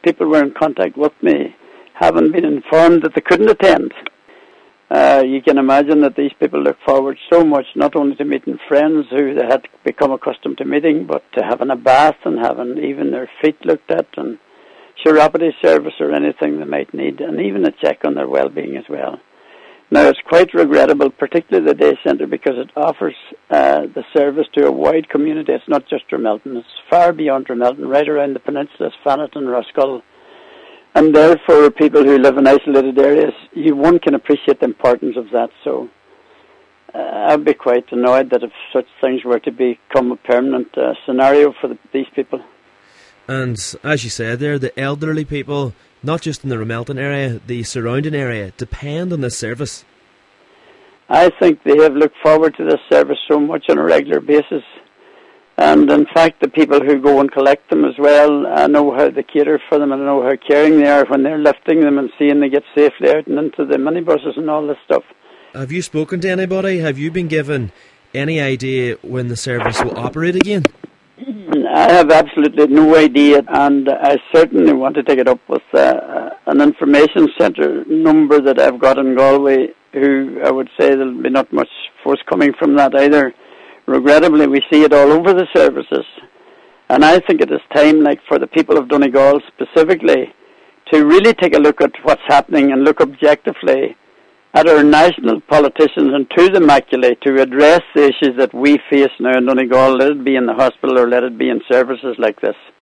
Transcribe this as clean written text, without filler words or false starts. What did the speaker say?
people were in contact with me, having been informed that they couldn't attend. You can imagine that these people look forward so much, not only to meeting friends who they had become accustomed to meeting, but to having a bath and having even their feet looked at and chiropody service or anything they might need, and even a check on their well-being as well. Now, it's quite regrettable, particularly the day centre, because it offers the service to a wide community. It's not just Ramelton. It's far beyond Ramelton, right around the peninsula, Fannet and Roscoll. And therefore, people who live in isolated areas, one can appreciate the importance of that. So I'd be quite annoyed that if such things were to become a permanent scenario for these people. And as you said there, the elderly people, not just in the Ramelton area, the surrounding area, depend on this service. I think they have looked forward to this service so much on a regular basis. And in fact, the people who go and collect them as well, I know how they cater for them, and I know how caring they are when they're lifting them and seeing they get safely out and into the minibuses and all this stuff. Have you spoken to anybody? Have you been given any idea when the service will operate again? I have absolutely no idea, and I certainly want to take it up with an information centre number that I've got in Galway, who I would say there'll be not much forthcoming from that either. Regrettably, we see it all over the services, and I think it is time, like for the people of Donegal specifically, to really take a look at what's happening and look objectively at our national politicians and to the maculae to address the issues that we face now in Donegal, let it be in the hospital or let it be in services like this.